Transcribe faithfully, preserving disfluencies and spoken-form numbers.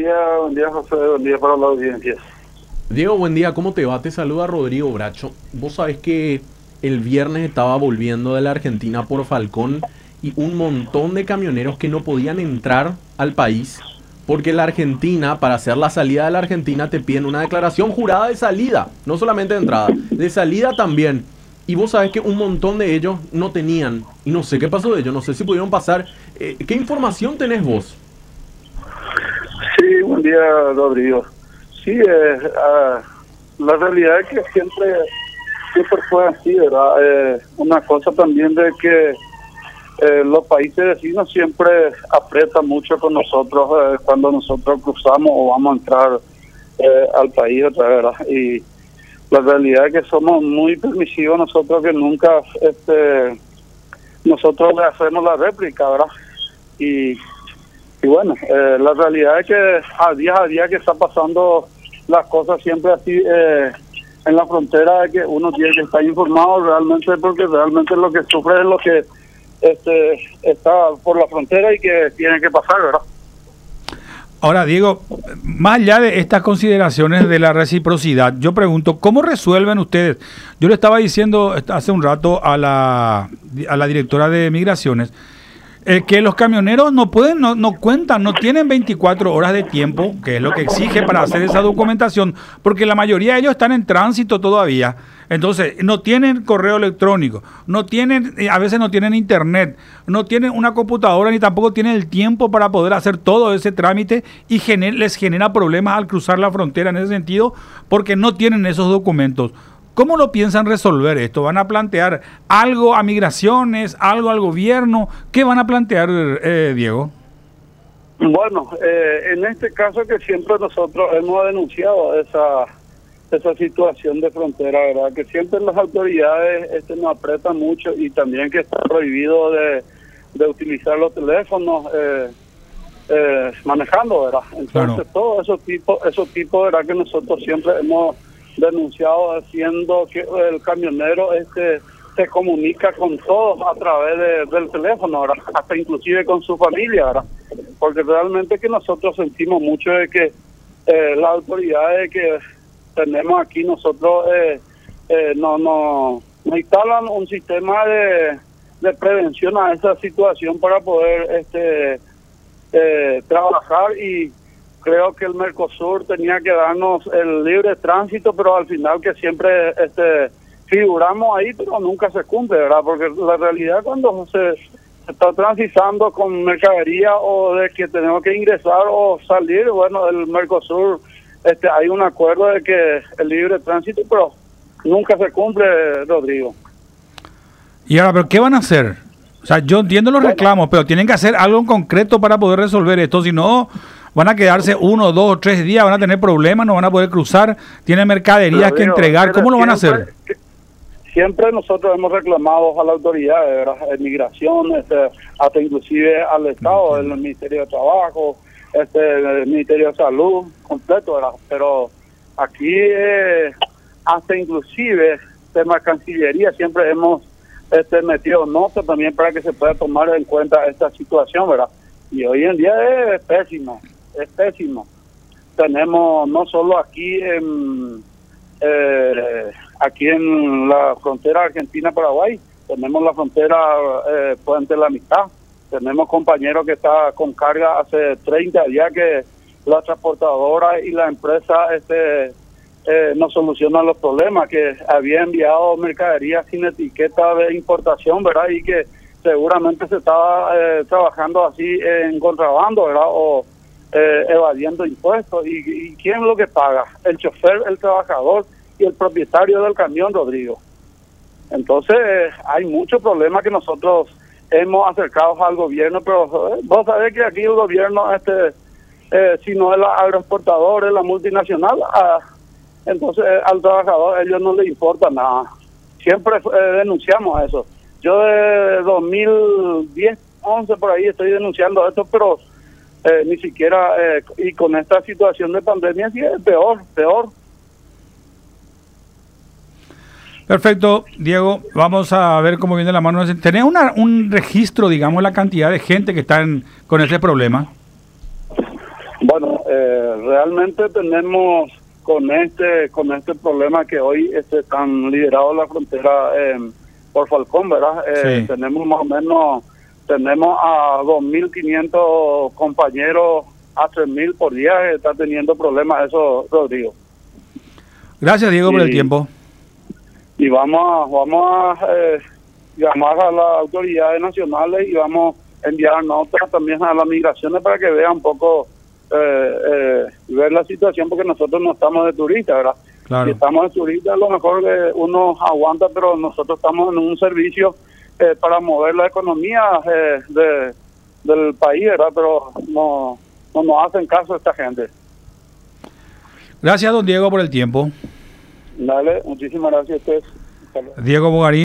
día, buen día José, buen día para la audiencia. Diego, buen día, ¿cómo te va? Te saluda Rodrigo Bracho. Vos sabés que el viernes estaba volviendo de la Argentina por Falcón y un montón de camioneros que no podían entrar al país porque la Argentina, para hacer la salida de la Argentina, te piden una declaración jurada de salida, no solamente de entrada, de salida también. Y vos sabés que un montón de ellos no tenían, y no sé qué pasó de ellos, no sé si pudieron pasar. Eh, ¿Qué información tenés vos? Sí, buen día Rodrigo. Sí, eh, uh, la realidad es que siempre, siempre fue así, ¿verdad? Eh, una cosa también de que eh, los países vecinos siempre aprietan mucho con nosotros eh, cuando nosotros cruzamos o vamos a entrar eh, al país otra vez, ¿verdad? Y la realidad es que somos muy permisivos nosotros, que nunca este nosotros le hacemos la réplica, ¿verdad? Y Y bueno, eh, la realidad es que a día a día que está pasando las cosas siempre así eh, en la frontera, de que uno tiene que estar informado realmente, porque realmente lo que sufre es lo que este está por la frontera y que tiene que pasar, ¿verdad? Ahora, Diego, más allá de estas consideraciones de la reciprocidad, yo pregunto, ¿cómo resuelven ustedes? Yo le estaba diciendo hace un rato a la, a la directora de Migraciones, Eh, que los camioneros no pueden, no, no cuentan, no tienen veinticuatro horas de tiempo, que es lo que exige para hacer esa documentación, porque la mayoría de ellos están en tránsito todavía. Entonces, no tienen correo electrónico, no tienen, a veces no tienen internet, no tienen una computadora, ni tampoco tienen el tiempo para poder hacer todo ese trámite, y gener, les genera problemas al cruzar la frontera en ese sentido, porque no tienen esos documentos. ¿Cómo lo piensan resolver esto? ¿Van a plantear algo a migraciones, algo al gobierno? ¿Qué van a plantear, eh, Diego? Bueno, eh, en este caso que siempre nosotros hemos denunciado esa esa situación de frontera, ¿verdad? Que siempre las autoridades este, nos apretan mucho, y también que está prohibido de, de utilizar los teléfonos eh, eh, manejando, ¿verdad? Entonces, claro, todos esos tipos, esos tipos, ¿verdad? Que nosotros siempre hemos denunciado, haciendo que el camionero este se comunica con todos a través de, del teléfono, ¿verdad? Hasta inclusive con su familia, ¿verdad? Porque realmente que nosotros sentimos mucho de que eh, las autoridades que tenemos aquí nosotros eh, eh, no, no, nos instalan un sistema de, de prevención a esa situación para poder este eh, trabajar, y creo que el Mercosur tenía que darnos el libre tránsito, pero al final que siempre este figuramos ahí, pero nunca se cumple, ¿verdad? Porque la realidad, cuando se, se está transitando con mercadería o de que tenemos que ingresar o salir, bueno, el Mercosur, este hay un acuerdo de que el libre tránsito, pero nunca se cumple, Rodrigo. Y ahora, ¿pero qué van a hacer? O sea, yo entiendo los bueno, reclamos, pero tienen que hacer algo en concreto para poder resolver esto, si no van a quedarse uno, dos o tres días, van a tener problemas, no van a poder cruzar, tienen mercaderías que entregar. ¿Cómo lo van a hacer? Siempre nosotros hemos reclamado a la autoridad, ¿verdad? En migración, este, hasta inclusive al Estado, el Ministerio de Trabajo, este, el Ministerio de Salud, completo, ¿verdad? Pero aquí, eh, hasta inclusive, tema Cancillería, siempre hemos este, metido notas también para que se pueda tomar en cuenta esta situación, ¿verdad? Y hoy en día es pésimo. Es pésimo. Tenemos no solo aquí en eh, aquí en la frontera Argentina-Paraguay, tenemos la frontera eh, Puente de la Amistad, tenemos compañeros que está con carga hace treinta días que la transportadora y la empresa este eh, no solucionan los problemas, que había enviado mercadería sin etiqueta de importación, ¿verdad? Y que seguramente se estaba eh, trabajando así en contrabando, ¿verdad? O eh, evadiendo impuestos. ¿Y, ¿Y quién es lo que paga? El chofer, el trabajador y el propietario del camión, Rodrigo. Entonces, eh, hay muchos problemas que nosotros hemos acercado al gobierno, pero eh, vos sabés que aquí el gobierno, este eh, si no es la agroexportadora, es la multinacional, ah, entonces eh, al trabajador a ellos no les importa nada. Siempre eh, denunciamos eso. Yo de dos mil diez, once por ahí estoy denunciando esto, pero eh, ni siquiera, eh, y con esta situación de pandemia sí es peor, peor. Perfecto, Diego, vamos a ver cómo viene la mano. ¿Tenés una, un registro, digamos, la cantidad de gente que está en, con ese problema? Bueno, eh, realmente tenemos con este con este problema que hoy este, están liderados la frontera eh, por Falcón, ¿verdad? Eh, Sí. Tenemos más o menos, tenemos a dos mil quinientos compañeros, a tres mil por día que están teniendo problemas, eso, Rodrigo. Gracias, Diego, por el Y- tiempo. Y vamos a, vamos a eh, llamar a las autoridades nacionales y vamos a enviar notas también a las migraciones para que vean un poco, eh, eh, ver la situación, porque nosotros no estamos de turistas, ¿verdad? Claro. Si estamos de turistas, a lo mejor que uno aguanta, pero nosotros estamos en un servicio eh, para mover la economía eh, de, del país, ¿verdad? Pero no, no nos hacen caso esta gente. Gracias, don Diego, por el tiempo. Dale, muchísimas gracias a ustedes. Hasta luego. Diego Bogarín.